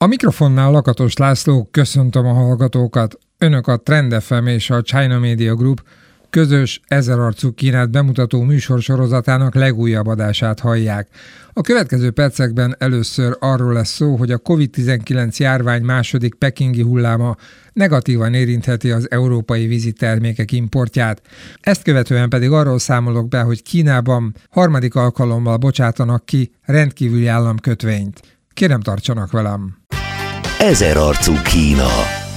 A mikrofonnál Lakatos László, köszöntöm a hallgatókat. Önök a Trend FM és a China Media Group közös ezerarcú Kínát bemutató műsorsorozatának legújabb adását hallják. A következő percekben először arról lesz szó, hogy a COVID-19 járvány második pekingi hulláma negatívan érintheti az európai vízi termékek importját. Ezt követően pedig arról számolok be, hogy Kínában harmadik alkalommal bocsátanak ki rendkívüli államkötvényt. Kérem, tartsanak velem! Ezerarcú Kína.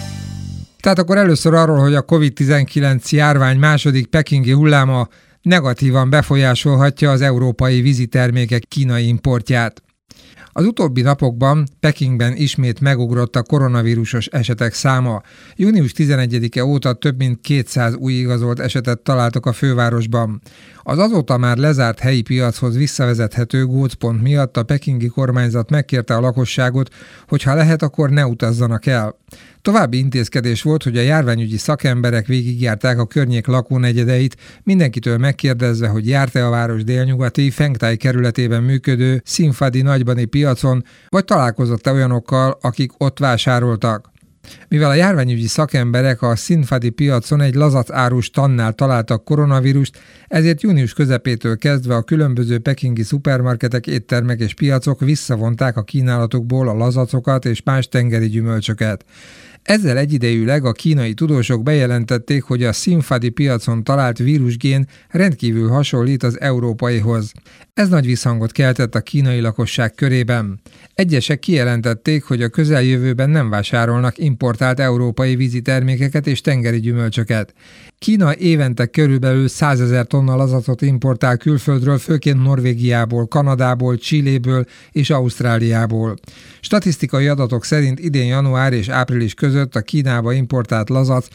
Tehát akkor először arról, hogy a COVID-19 járvány második pekingi hulláma negatívan befolyásolhatja az európai vízi termékek kínai importját. Az utóbbi napokban Pekingben ismét megugrott a koronavírusos esetek száma. Június 11-e óta több mint 200 új igazolt esetet találtak a fővárosban. Az azóta már lezárt helyi piachoz visszavezethető gócpont miatt a pekingi kormányzat megkérte a lakosságot, hogy ha lehet, akkor ne utazzanak el. További intézkedés volt, hogy a járványügyi szakemberek végigjárták a környék lakónegyedeit, mindenkitől megkérdezve, hogy járt-e a város délnyugati, Fengtai kerületében működő Xinfadi nagybani piacon, vagy találkozott-e olyanokkal, akik ott vásároltak. Mivel a járványügyi szakemberek a Xinfadi piacon egy lazacárus tannál találtak koronavírust, ezért június közepétől kezdve a különböző pekingi szupermarketek, éttermek és piacok visszavonták a kínálatukból a lazacokat és más tengeri gyümölcsöket. Ezzel egyidejűleg a kínai tudósok bejelentették, hogy a Xinfadi piacon talált vírusgén rendkívül hasonlít az európaihoz. Ez nagy visszhangot keltett a kínai lakosság körében. Egyesek kijelentették, hogy a közeljövőben nem vásárolnak importált európai vízi termékeket és tengeri gyümölcsöket. Kína évente körülbelül 100 000 tonna lazacot importál külföldről, főként Norvégiából, Kanadából, Chiléből és Ausztráliából. Statisztikai adatok szerint idén január és április között a Kínába importált lazac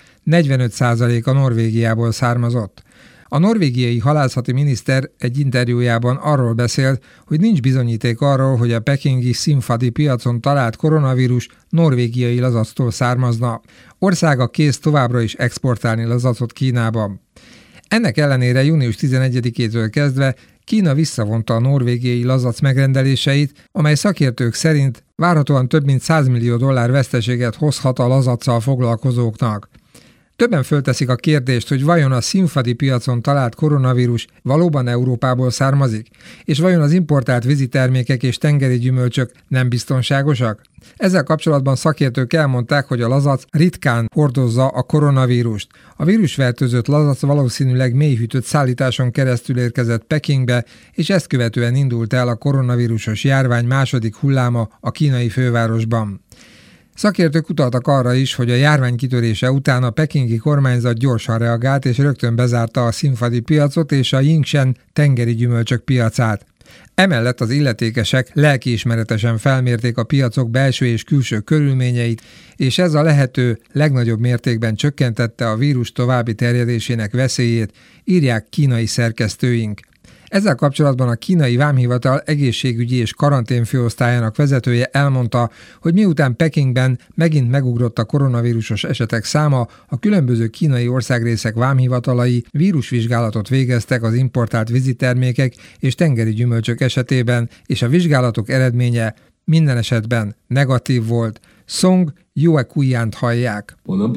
45%-a Norvégiából származott. A norvégiai halászati miniszter egy interjújában arról beszélt, hogy nincs bizonyíték arról, hogy a pekingi Xinfadi piacon talált koronavírus norvégiai lazactól származna. Országa kész továbbra is exportálni lazacot Kínába. Ennek ellenére június 11-től kezdve Kína visszavonta a norvégiai lazac megrendeléseit, amely szakértők szerint várhatóan több mint $100 millió veszteséget hozhat a lazaccal foglalkozóknak. Többen fölteszik a kérdést, hogy vajon a Xinfadi piacon talált koronavírus valóban Európából származik, és vajon az importált vízi termékek és tengeri gyümölcsök nem biztonságosak? Ezzel kapcsolatban szakértők elmondták, hogy a lazac ritkán hordozza a koronavírust. A vírusfertőzött lazac valószínűleg mélyhűtött szállításon keresztül érkezett Pekingbe, és ezt követően indult el a koronavírusos járvány második hulláma a kínai fővárosban. Szakértők utaltak arra is, hogy a járvány kitörése után a pekingi kormányzat gyorsan reagált és rögtön bezárta a Xinfadi piacot és a Yingshan tengeri gyümölcsök piacát. Emellett az illetékesek lelkiismeretesen felmérték a piacok belső és külső körülményeit, és ez a lehető legnagyobb mértékben csökkentette a vírus további terjedésének veszélyét, írják kínai szerkesztőink. Ezzel kapcsolatban a kínai vámhivatal egészségügyi és karanténfőosztályának vezetője elmondta, hogy miután Pekingben megint megugrott a koronavírusos esetek száma, a különböző kínai országrészek vámhivatalai vírusvizsgálatot végeztek az importált vízitermékek és tengeri gyümölcsök esetében, és a vizsgálatok eredménye minden esetben negatív volt. Song Yuekuiánt hallják.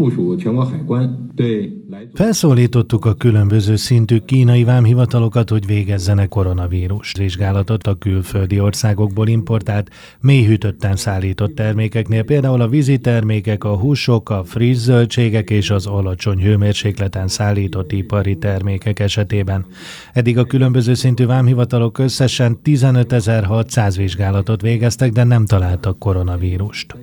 Felszólítottuk a különböző szintű kínai vámhivatalokat, hogy végezzenek koronavírus vizsgálatot a külföldi országokból importált, mélyhűtötten szállított termékeknél, például a vízi termékek, a húsok, a friss zöldségek és az alacsony hőmérsékleten szállított ipari termékek esetében. Eddig a különböző szintű vámhivatalok összesen 15.600 vizsgálatot végeztek, de nem találtak koronavírust.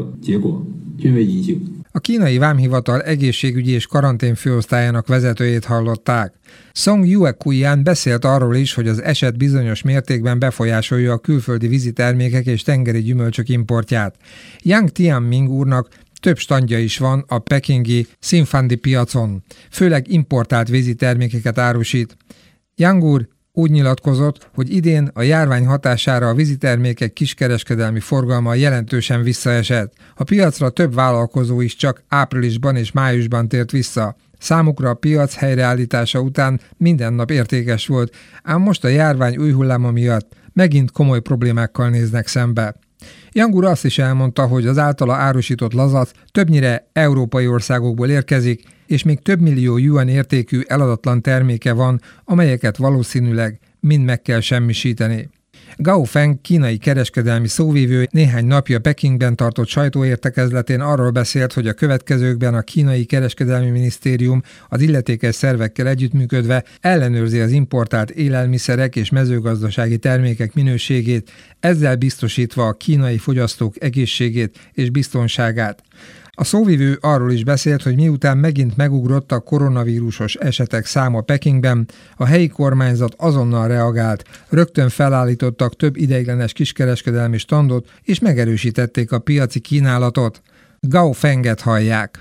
A kínai vámhivatal egészségügyi és karanténfőosztályának vezetőjét hallották. Song Yuekuián beszélt arról is, hogy az eset bizonyos mértékben befolyásolja a külföldi vízitermékek és tengeri gyümölcsök importját. Yang Tianming úrnak több standja is van a pekingi Xinfadi piacon, főleg importált vízitermékeket árusít. Yang úr úgy nyilatkozott, hogy idén a járvány hatására a vízitermékek kiskereskedelmi forgalma jelentősen visszaesett. A piacra több vállalkozó is csak áprilisban és májusban tért vissza. Számukra a piac helyreállítása után minden nap értékes volt, ám most a járvány új hulláma miatt megint komoly problémákkal néznek szembe. Yang úr azt is elmondta, hogy az általa árusított lazac többnyire európai országokból érkezik, és még több millió yuan értékű eladatlan terméke van, amelyeket valószínűleg mind meg kell semmisíteni. Gao Feng kínai kereskedelmi szóvivő néhány napja Pekingben tartott sajtóértekezletén arról beszélt, hogy a következőkben a kínai kereskedelmi minisztérium az illetékes szervekkel együttműködve ellenőrzi az importált élelmiszerek és mezőgazdasági termékek minőségét, ezzel biztosítva a kínai fogyasztók egészségét és biztonságát. A szóvivő arról is beszélt, hogy miután megint megugrott a koronavírusos esetek száma Pekingben, a helyi kormányzat azonnal reagált, rögtön felállítottak több ideiglenes kiskereskedelmi standot, és megerősítették a piaci kínálatot. Gao Fenget hallják.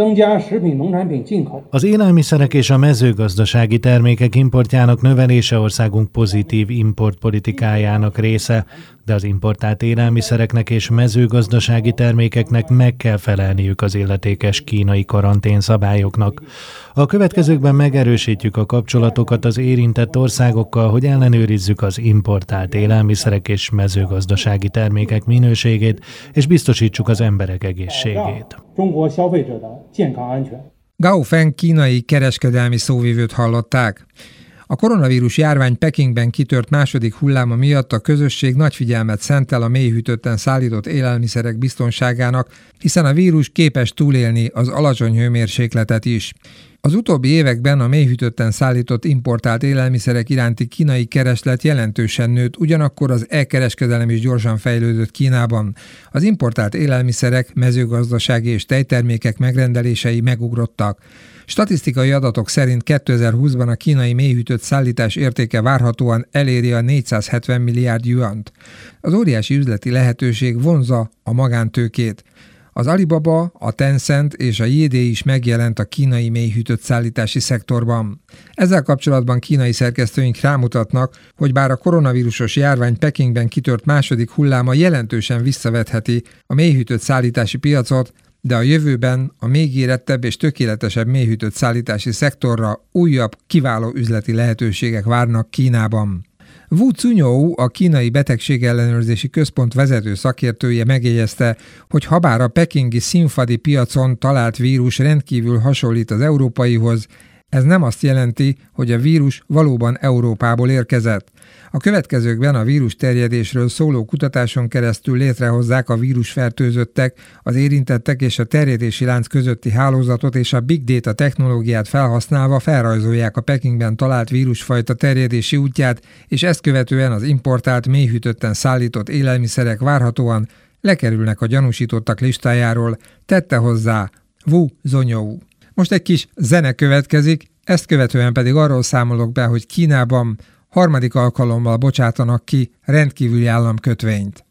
Az élelmiszerek és a mezőgazdasági termékek importjának növelése országunk pozitív importpolitikájának része, de az importált élelmiszereknek és mezőgazdasági termékeknek meg kell felelniük az illetékes kínai karanténszabályoknak. A következőkben megerősítjük a kapcsolatokat az érintett országokkal, hogy ellenőrizzük az importált élelmiszerek és mezőgazdasági termékek minőségét, és biztosítsuk az emberek egészségét. Gao Feng kínai kereskedelmi szóvivőt hallották. A koronavírus járvány Pekingben kitört második hulláma miatt a közösség nagy figyelmet szentel a mélyhűtötten szállított élelmiszerek biztonságának, hiszen a vírus képes túlélni az alacsony hőmérsékletet is. Az utóbbi években a mélyhűtötten szállított importált élelmiszerek iránti kínai kereslet jelentősen nőtt, ugyanakkor az e-kereskedelem is gyorsan fejlődött Kínában. Az importált élelmiszerek, mezőgazdasági és tejtermékek megrendelései megugrottak. Statisztikai adatok szerint 2020-ban a kínai mélyhűtött szállítás értéke várhatóan eléri a 470 milliárd yuant. Az óriási üzleti lehetőség vonzza a magántőkét. Az Alibaba, a Tencent és a JD is megjelent a kínai mélyhűtött szállítási szektorban. Ezzel kapcsolatban kínai szerkesztőink rámutatnak, hogy bár a koronavírusos járvány Pekingben kitört második hulláma jelentősen visszavetheti a mélyhűtött szállítási piacot, de a jövőben a még érettebb és tökéletesebb mélyhűtött szállítási szektorra újabb, kiváló üzleti lehetőségek várnak Kínában. Wu Cunyou, a kínai betegségellenőrzési központ vezető szakértője megjegyezte, hogy habár a pekingi színfadi piacon talált vírus rendkívül hasonlít az európaihoz, ez nem azt jelenti, hogy a vírus valóban Európából érkezett. A következőkben a vírus terjedésről szóló kutatáson keresztül létrehozzák a vírusfertőzöttek, az érintettek és a terjedési lánc közötti hálózatot, és a Big Data technológiát felhasználva felrajzolják a Pekingben talált vírusfajta terjedési útját, és ezt követően az importált, mélyhűtötten szállított élelmiszerek várhatóan lekerülnek a gyanúsítottak listájáról, tette hozzá Wu Zonyou. Most egy kis zene következik, ezt követően pedig arról számolok be, hogy Kínában harmadik alkalommal bocsátanak ki rendkívüli államkötvényt.